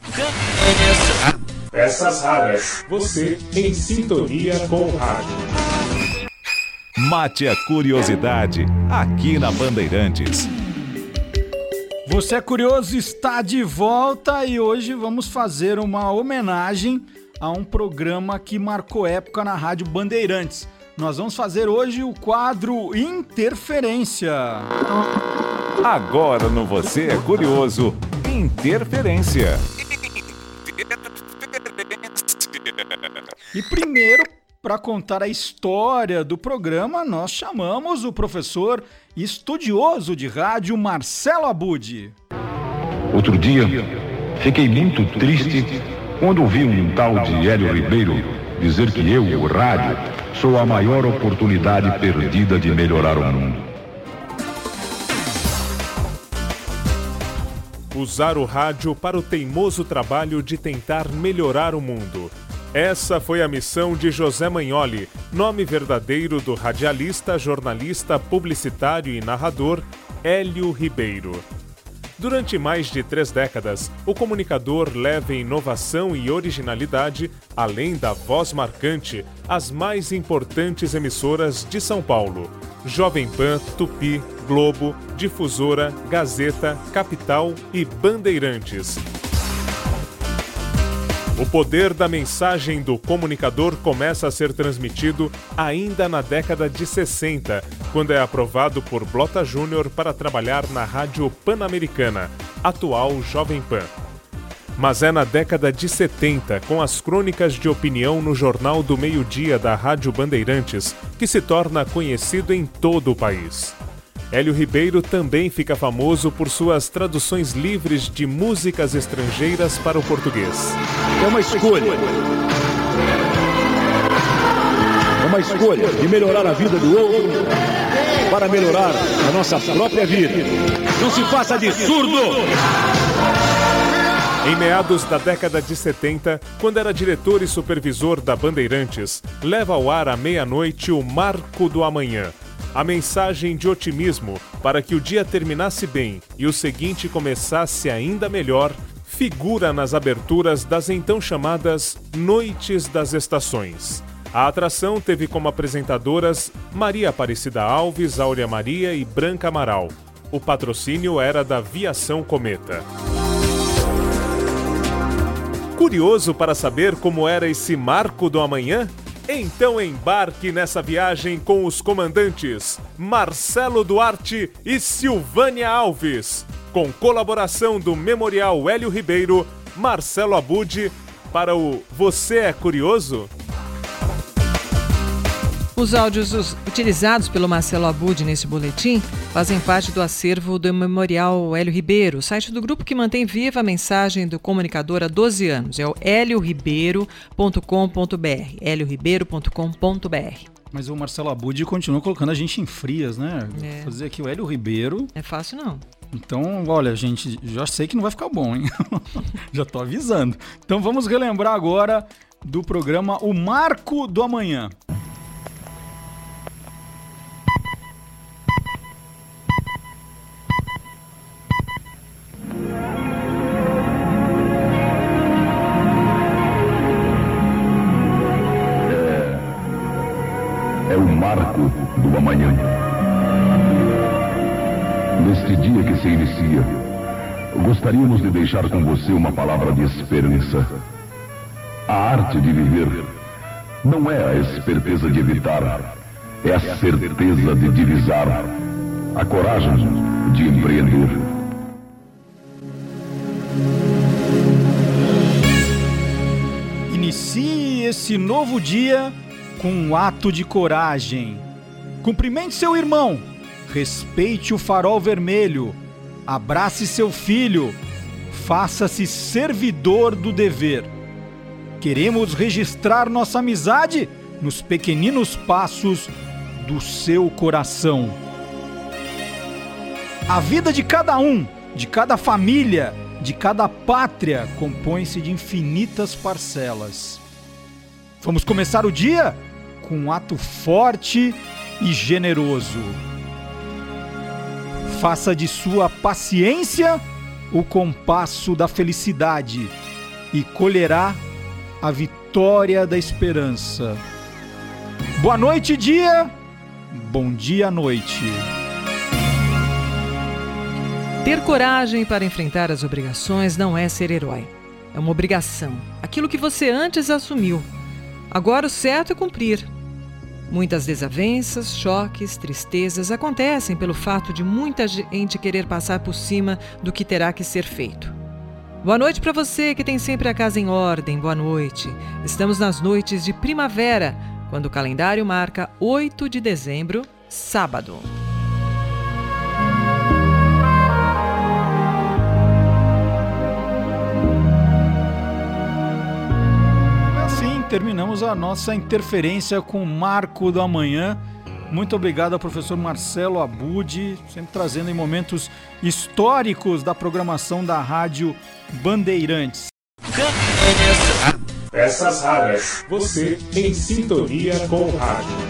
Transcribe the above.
Peças raras. Você em sintonia com o rádio. Mate a curiosidade aqui na Bandeirantes. Você é curioso, está de volta e hoje vamos fazer uma homenagem a um programa que marcou época na Rádio Bandeirantes. Nós vamos fazer hoje o quadro Interferência. Agora no Você é Curioso, Interferência. E primeiro, para contar a história do programa, nós chamamos o professor estudioso de rádio Marcelo Abud. Outro dia, fiquei muito triste quando ouvi um tal de Hélio Ribeiro dizer que eu, o rádio, sou a maior oportunidade perdida de melhorar o mundo. Usar o rádio para o teimoso trabalho de tentar melhorar o mundo. Essa foi a missão de José Magnoli, nome verdadeiro do radialista, jornalista, publicitário e narrador Hélio Ribeiro. Durante mais de 3 décadas, o comunicador leva inovação e originalidade, além da voz marcante, às mais importantes emissoras de São Paulo: Jovem Pan, Tupi, Globo, Difusora, Gazeta, Capital e Bandeirantes. O poder da mensagem do comunicador começa a ser transmitido ainda na década de 60, quando é aprovado por Blota Júnior para trabalhar na Rádio Pan-Americana, atual Jovem Pan. Mas é na década de 70, com as crônicas de opinião no Jornal do Meio-Dia da Rádio Bandeirantes, que se torna conhecido em todo o país. Hélio Ribeiro também fica famoso por suas traduções livres de músicas estrangeiras para o português. É uma escolha. É uma escolha de melhorar a vida do outro para melhorar a nossa própria vida. Não se faça de surdo! Em meados da década de 70, quando era diretor e supervisor da Bandeirantes, leva ao ar à meia-noite o Marco do Amanhã. A mensagem de otimismo para que o dia terminasse bem e o seguinte começasse ainda melhor, figura nas aberturas das então chamadas Noites das Estações. A atração teve como apresentadoras Maria Aparecida Alves, Áurea Maria e Branca Amaral. O patrocínio era da Viação Cometa. Curioso para saber como era esse Marco do Amanhã? Então embarque nessa viagem com os comandantes Marcelo Duarte e Silvânia Alves, com colaboração do Memorial Hélio Ribeiro, Marcelo Abud, para o Você é Curioso? Os áudios utilizados pelo Marcelo Abud nesse boletim fazem parte do acervo do Memorial Hélio Ribeiro, site do grupo que mantém viva a mensagem do comunicador há 12 anos. É o helioribeiro.com.br, helioribeiro.com.br. Mas o Marcelo Abud continua colocando a gente em frias, né? É. Vou dizer que o Hélio Ribeiro... É fácil não. Então, olha, gente, já sei que não vai ficar bom, hein? Já tô avisando. Então vamos relembrar agora do programa O Marco do Amanhã. É o marco do amanhã. Neste dia que se inicia, gostaríamos de deixar com você uma palavra de esperança. A arte de viver não é a esperteza de evitar, é a certeza de divisar, a coragem de empreender. Inicie esse novo dia com um ato de coragem. Cumprimente seu irmão, respeite o farol vermelho, abrace seu filho, faça-se servidor do dever. Queremos registrar nossa amizade nos pequeninos passos do seu coração. A vida de cada um, de cada família, de cada pátria compõe-se de infinitas parcelas. Vamos começar o dia com um ato forte e generoso. Faça de sua paciência o compasso da felicidade e colherá a vitória da esperança. Boa noite, dia. Bom dia, noite. Ter coragem para enfrentar as obrigações não é ser herói. É uma obrigação. Aquilo que você antes assumiu. Agora o certo é cumprir. Muitas desavenças, choques, tristezas acontecem pelo fato de muita gente querer passar por cima do que terá que ser feito. Boa noite para você que tem sempre a casa em ordem. Boa noite. Estamos nas noites de primavera, quando o calendário marca 8 de dezembro, sábado. Assim terminamos a nossa interferência com o Marco do Amanhã. Muito obrigado ao professor Marcelo Abud, sempre trazendo em momentos históricos da programação da Rádio Bandeirantes. Peças raras. Você em sintonia com o rádio.